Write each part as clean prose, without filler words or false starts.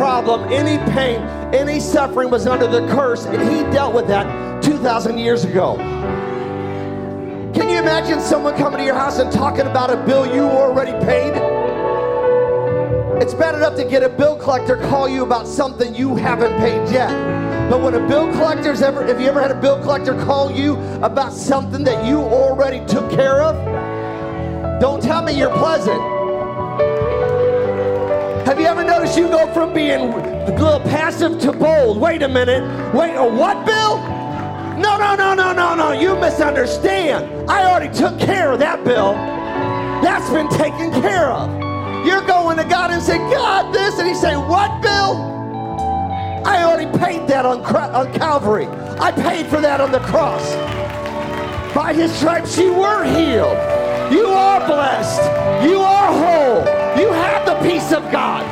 problem, any pain, any suffering was under the curse, and he dealt with that 2,000 years ago. Can you imagine someone coming to your house and talking about a bill you already paid? It's bad enough to get a bill collector call you about something you haven't paid yet. But when a bill collector's have you ever had a bill collector call you about something that you already took care of? Don't tell me you're pleasant. Have you ever noticed you go from being a little passive to bold? Wait a minute. Wait, a what bill? No. You misunderstand. I already took care of that bill. That's been taken care of. You're going to God and say, God, this. And he's saying, what bill? I already paid that on Calvary. I paid for that on the cross. By his stripes you were healed. You are blessed. You are whole. You have the peace of God.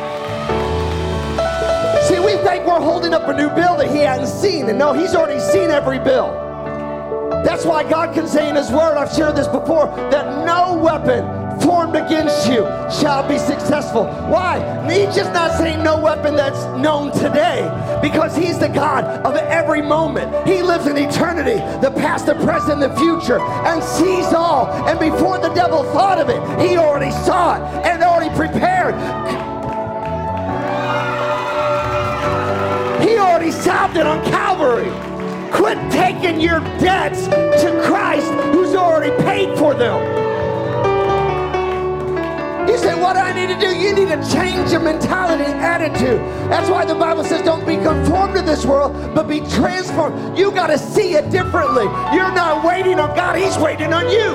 See, we think we're holding up a new bill that he hasn't seen. And no, he's already seen every bill. That's why God can say in his word, I've shared this before, that no weapon formed against you shall be successful. Why? He's just not saying no weapon that's known today, because he's the God of every moment. He lives in eternity, the past, the present, the future, and sees all. And before the devil thought of it, he already saw it and already prepared. He already solved it on Calvary. Quit taking your debts to Christ, who's already paid for them. You say, what do I need to do? You need to change your mentality and attitude. That's why the Bible says don't be conformed to this world, but be transformed. You got to see it differently. You're not waiting on God. He's waiting on you.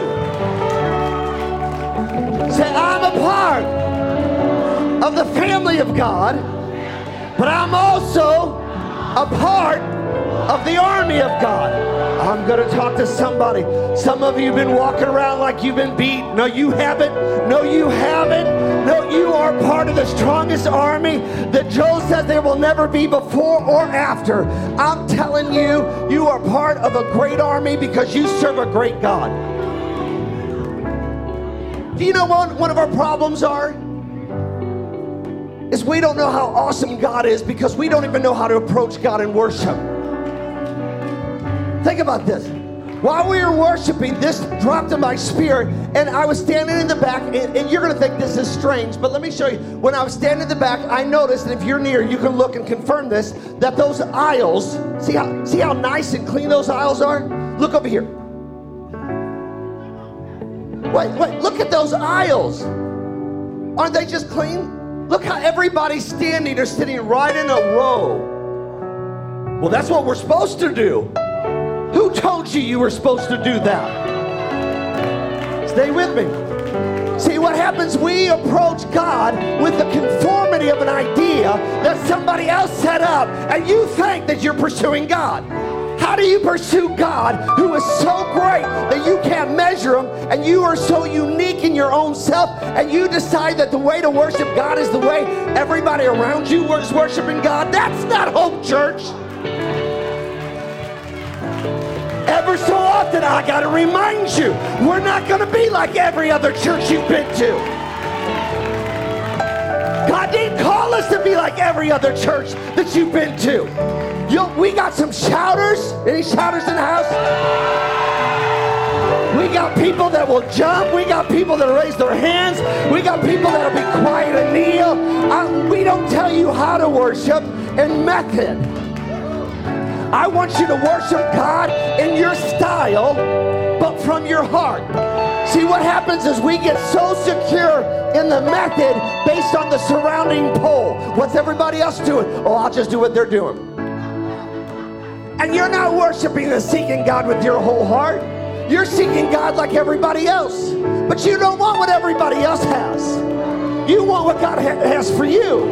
Say, I'm a part of the family of God, but I'm also a part of the army of God. I'm going to talk to somebody. Some of you have been walking around like you've been beat. No, you haven't. No, you haven't. No, you are part of the strongest army that Joel says there will never be before or after. I'm telling you, you are part of a great army because you serve a great God. Do you know what one of our problems are? Is we don't know how awesome God is because we don't even know how to approach God in worship. Think about this. While we were worshiping, this dropped in my spirit, and I was standing in the back, and you're going to think this is strange, but let me show you. When I was standing in the back, I noticed, and if you're near, you can look and confirm this, that those aisles, see how nice and clean those aisles are? Look over here. Wait, look at those aisles. Aren't they just clean? Look how everybody's standing. They're sitting right in a row. Well, that's what we're supposed to do. Who told you you were supposed to do that? Stay with me. See, what happens, we approach God with the conformity of an idea that somebody else set up, and you think that you're pursuing God. How do you pursue God who is so great that you can't measure him, and you are so unique in your own self, and you decide that the way to worship God is the way everybody around you is worshiping God? That's not Hope Church. Ever so often, I got to remind you, we're not going to be like every other church you've been to. God didn't call us to be like every other church that you've been to. We got some shouters. Any shouters in the house? We got people that will jump. We got people that raise their hands. We got people that will be quiet and kneel. We don't tell you how to worship in method. I want you to worship God in your style, but from your heart. See, what happens is we get so secure in the method based on the surrounding pole. What's everybody else doing? Oh, I'll just do what they're doing. And you're not worshiping and seeking God with your whole heart. You're seeking God like everybody else. But you don't want what everybody else has. You want what God has for you.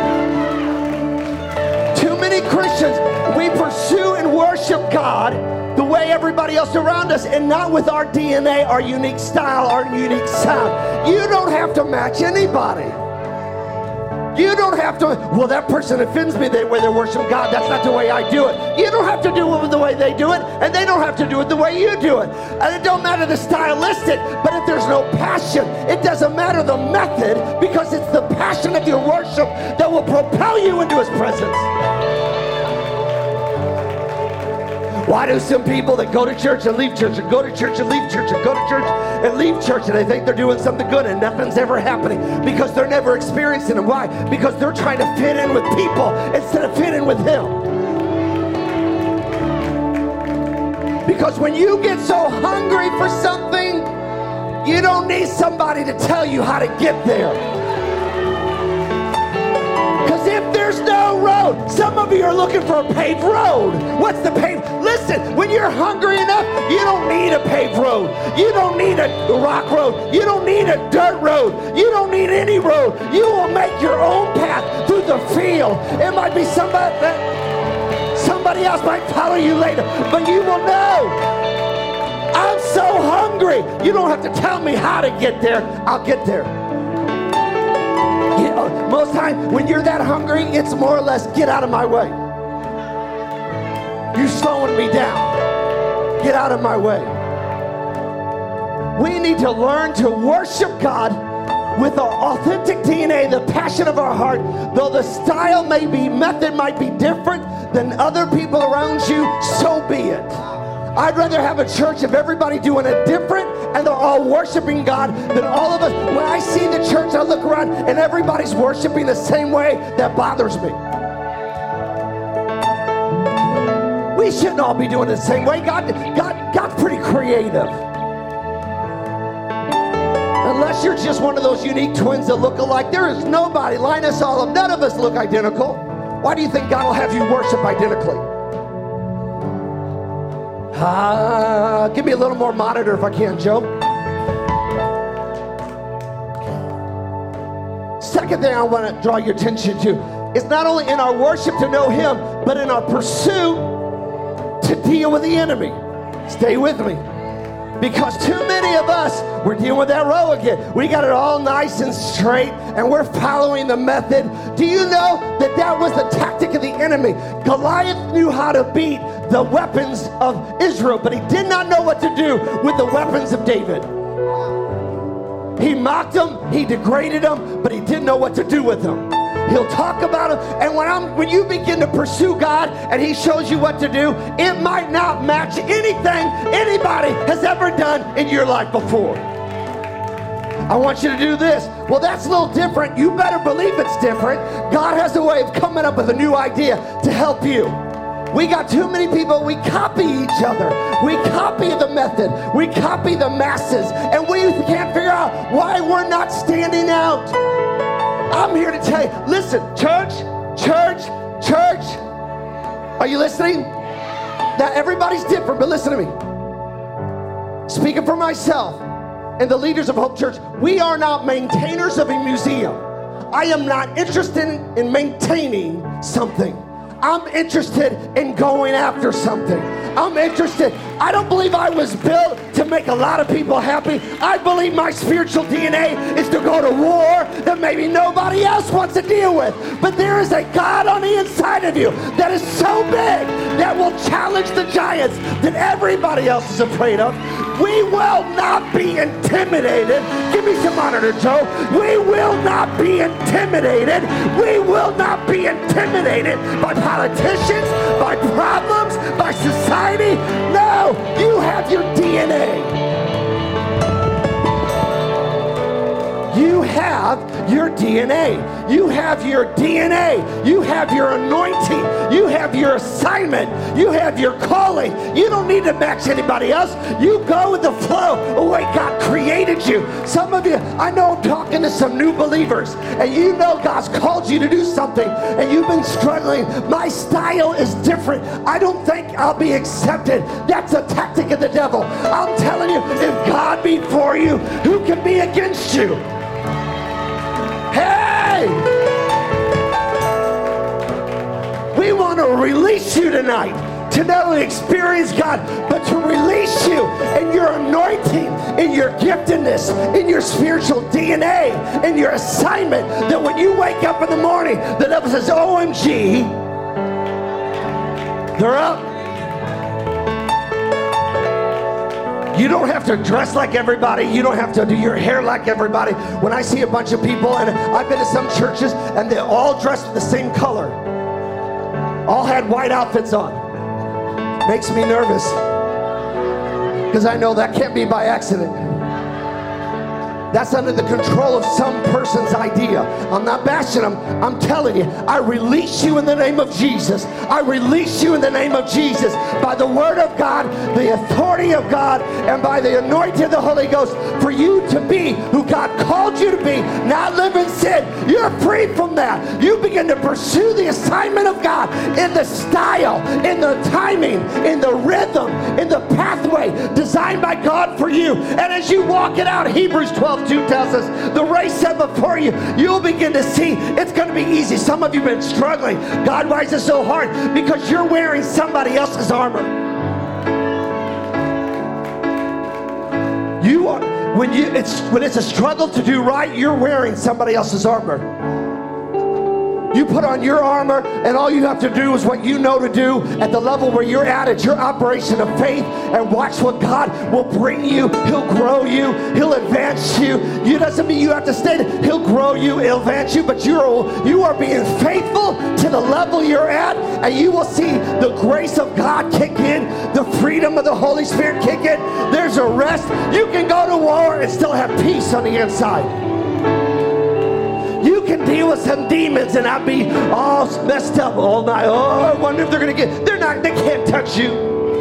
Too many Christians, we pursue and worship God the way everybody else around us, and not with our DNA, our unique style, our unique sound. You don't have to match anybody. You don't have to, well, that person offends me the way they worship God. That's not the way I do it. You don't have to do it the way they do it, and they don't have to do it the way you do it. And it don't matter the stylistic, but if there's no passion, it doesn't matter the method, because it's the passion of your worship that will propel you into his presence. Why do some people that go to church and leave church and go to church and leave church and go to church and leave church and they think they're doing something good and nothing's ever happening? Because they're never experiencing it. Why? Because they're trying to fit in with people instead of fit in with him. Because when you get so hungry for something, you don't need somebody to tell you how to get there. Because if there's no road, some of you are looking for a paved road. What's the paved? Listen, when you're hungry enough, you don't need a paved road. You don't need a rock road. You don't need a dirt road. You don't need any road. You will make your own path through the field. It might be somebody else might follow you later, but you will know. I'm so hungry. You don't have to tell me how to get there. I'll get there. Most times when you're that hungry, it's more or less, get out of my way. You're slowing me down. Get out of my way. We need to learn to worship God with our authentic DNA, the passion of our heart. Though the style method might be different than other people around you, so be it. I'd rather have a church of everybody doing it different and they're all worshiping God than all of us. When I see the church, I look around and everybody's worshiping the same way. That bothers me. We shouldn't all be doing it the same way. God's pretty creative. Unless you're just one of those unique twins that look alike, there is nobody. Line us all up. None of us look identical. Why do you think God will have you worship identically? Give me a little more monitor if I can, Joe. Second thing I want to draw your attention to is not only in our worship to know him, but in our pursuit to deal with the enemy. Stay with me. Because too many of us, we're dealing with that row again. We got it all nice and straight, and we're following the method. Do you know that that was the tactic of the enemy? Goliath knew how to beat the weapons of Israel, but he did not know what to do with the weapons of David. He mocked them, he degraded them, but he didn't know what to do with them. He'll talk about them, and when you begin to pursue God and he shows you what to do, it might not match anything anybody has ever done in your life before. I want you to do this. Well, that's a little different. You better believe it's different. God has a way of coming up with a new idea to help you. We got too many people, we copy each other. We copy the method. We copy the masses. And we can't figure out why we're not standing out. I'm here to tell you, listen, church. Are you listening? Now, everybody's different, but listen to me. Speaking for myself and the leaders of Hope Church, we are not maintainers of a museum. I am not interested in maintaining something. I'm interested in going after something. I'm interested. I don't believe I was built to make a lot of people happy. I believe my spiritual DNA is to go to war that maybe nobody else wants to deal with. But there is a God on the inside of you that is so big that will challenge the giants that everybody else is afraid of. We will not be intimidated. Give me some monitor, Joe. We will not be intimidated. We will not be intimidated by politicians, by problems, by society. No, you have your DNA. You have your DNA. You have your DNA. You have your anointing. You have your assignment. You have your calling. You don't need to match anybody else. You go with the flow of the way God created you. Some of you, I know I'm talking to some new believers, and you know God's called you to do something, and you've been struggling. My style is different. I don't think I'll be accepted. That's a tactic of the devil. I'm telling you, if God be for you, who can be against you? Hey! We want to release you tonight. to not only experience God, but to release you in your anointing, in your giftedness, in your spiritual DNA, in your assignment, that when you wake up in the morning, the devil says, OMG, they're up. You don't have to dress like everybody. You don't have to do your hair like everybody. When I see a bunch of people, and I've been to some churches, and they're all dressed the same color. All had white outfits on. Makes me nervous. Because I know that can't be by accident. That's under the control of some person's idea. I'm not bashing them. I'm telling you, I release you in the name of Jesus. I release you in the name of Jesus by the word of God, the authority of God, and by the anointing of the Holy Ghost for you to be who God called you to be, not live in sin. You're free from that. You begin to pursue the assignment of God in the style, in the timing, in the rhythm, in the pathway designed by God for you. And as you walk it out, Hebrews 12:2 tells us, the race set before you, you'll begin to see it's going to be easy. Some of you have been struggling. God, why is it so hard? Because you're wearing somebody else's armor. You are, when it's a struggle to do right, you're wearing somebody else's armor. You put on your armor, and all you have to do is what you know to do at the level where you're at your operation of faith, and watch what God will bring you. He'll grow you. He'll advance you. It doesn't mean you have to stay there. He'll grow you. He'll advance you, but you are being faithful to the level you're at, and you will see the grace of God kick in, the freedom of the Holy Spirit kick in. There's a rest. You can go to war and still have peace on the inside. You can deal with some demons and not be all messed up all night. Oh, I wonder if they're going to they can't touch you.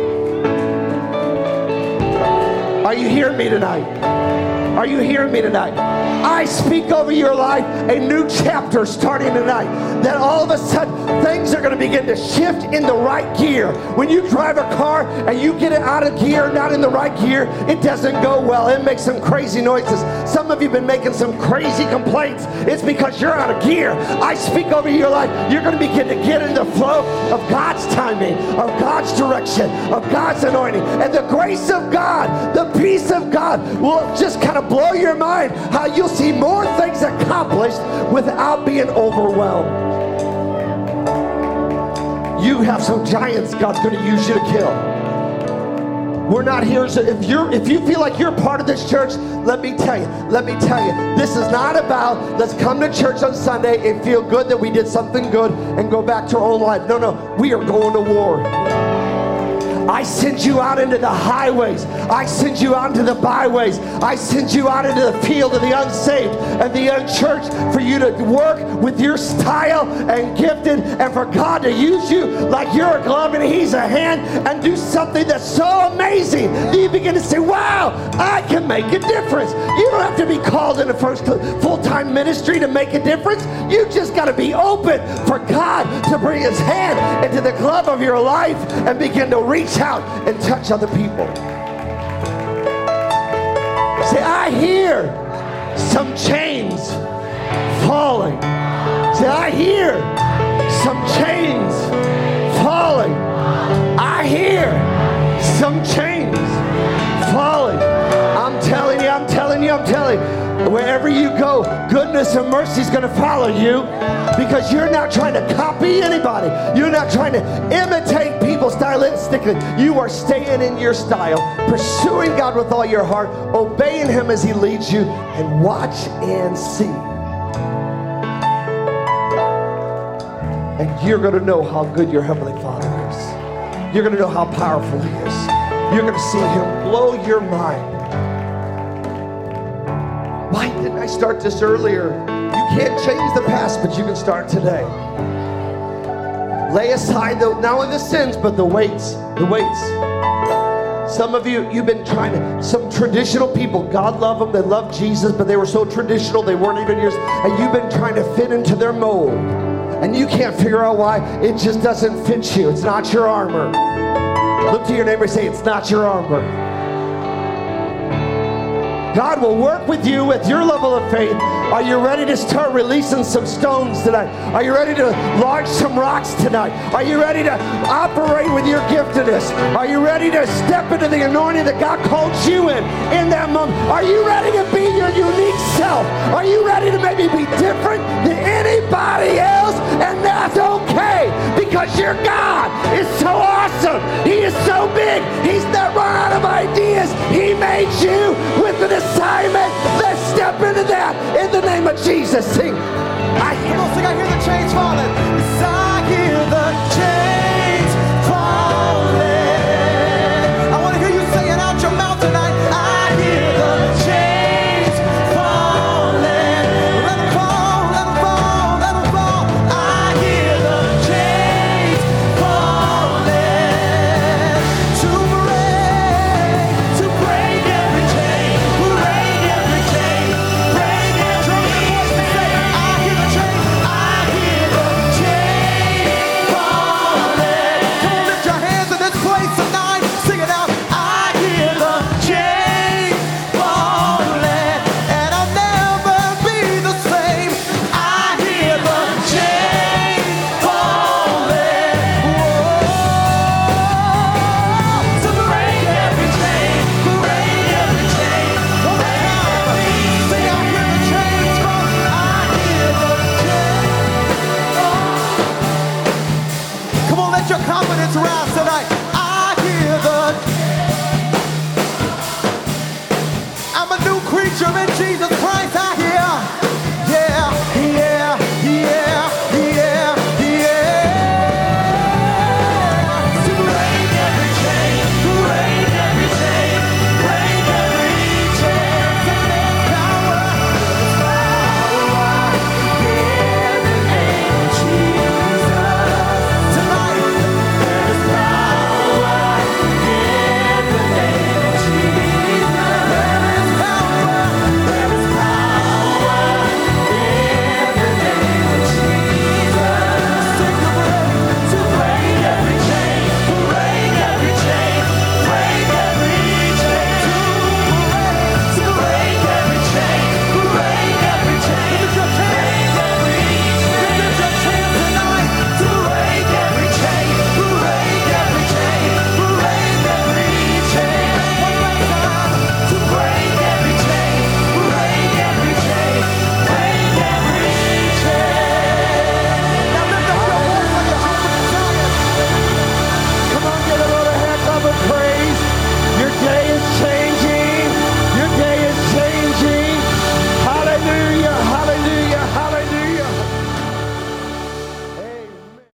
Are you hearing me tonight? Are you hearing me tonight? I speak over your life a new chapter starting tonight. That all of a sudden things are going to begin to shift in the right gear. When you drive a car and you get it out of gear, not in the right gear, it doesn't go well. It makes some crazy noises. Some of you have been making some crazy complaints. It's because you're out of gear. I speak over your life. You're going to begin to get in the flow of God's timing, of God's direction, of God's anointing. And the grace of God, the peace of God will just kind of blow your mind how you'll see more things accomplished without being overwhelmed. You have some giants God's going to use you to kill. We're not here. So if you feel like you're part of this church, let me tell you, this is not about let's come to church on Sunday and feel good that we did something good and go back to our own life. No, we are going to war. I send you out into the highways. I send you out into the byways. I send you out into the field of the unsaved and the unchurched for you to work with your style and gifted, and for God to use you like you're a glove and He's a hand, and do something that's so amazing that you begin to say, wow, I can make a difference. You don't have to be called in a first full-time ministry to make a difference. You just got to be open for God to bring His hand into the glove of your life and begin to reach out and touch other people. Say, I hear some chains falling. Say, I hear some chains falling. I hear some chains falling. I'm telling you. Wherever you go, goodness and mercy is going to follow you, because you're not trying to copy anybody. You're not trying to imitate people stylistically. You are staying in your style, pursuing God with all your heart, obeying Him as He leads you, and watch and see. And you're going to know how good your Heavenly Father is. You're going to know how powerful He is. You're going to see Him blow your mind. Why didn't I start this earlier? You can't change the past, but you can start today. Lay aside not only the sins, but the weights. Some of you, you've been trying to, some traditional people, God loved them, they loved Jesus, but they were so traditional, they weren't even yours, and you've been trying to fit into their mold. And you can't figure out why. It just doesn't fit you. It's not your armor. Look to your neighbor and say, it's not your armor. God will work with you with your level of faith. Are you ready to start releasing some stones tonight? Are you ready to launch some rocks tonight? Are you ready to operate with your giftedness? Are you ready to step into the anointing that God called you in that moment? Are you ready to be your unique self? Are you ready to maybe be different than anybody else? And that's okay, because your God is so awesome. He is so big. He's not run out of ideas. He made you with an assignment. Let's step into that in the name of Jesus. Sing. I hear the chains falling. Yes, I hear the chains falling. I want to hear you say it out your mouth tonight. I hear the chains falling. Let them fall, let them fall, let them fall. I hear the chains falling. To break every chain, break every chain, break every chain. I hear the chain, I hear the chain falling. Come on, lift your hands in this place tonight. Sing it out. I hear the chain falling, and I'll never be the same. I hear the chain falling. Whoa. To break every chain, break every chain. One more time. Sing, I hear the chains falling. I hear the chain falling. Come on, let your confidence rise.